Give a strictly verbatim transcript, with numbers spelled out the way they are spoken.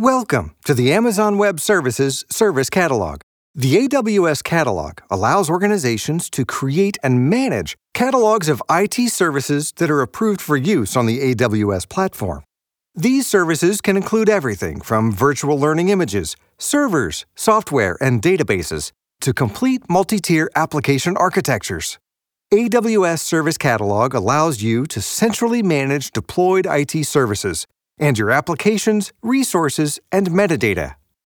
Welcome to the Amazon Web Services Service Catalog. The A W S Catalog allows organizations to create and manage catalogs of I T services that are approved for use on the A W S platform. These services can include everything from virtual learning images, servers, software, and databases to complete multi-tier application architectures. A W S Service Catalog allows you to centrally manage deployed I T services and your applications, resources, and metadata.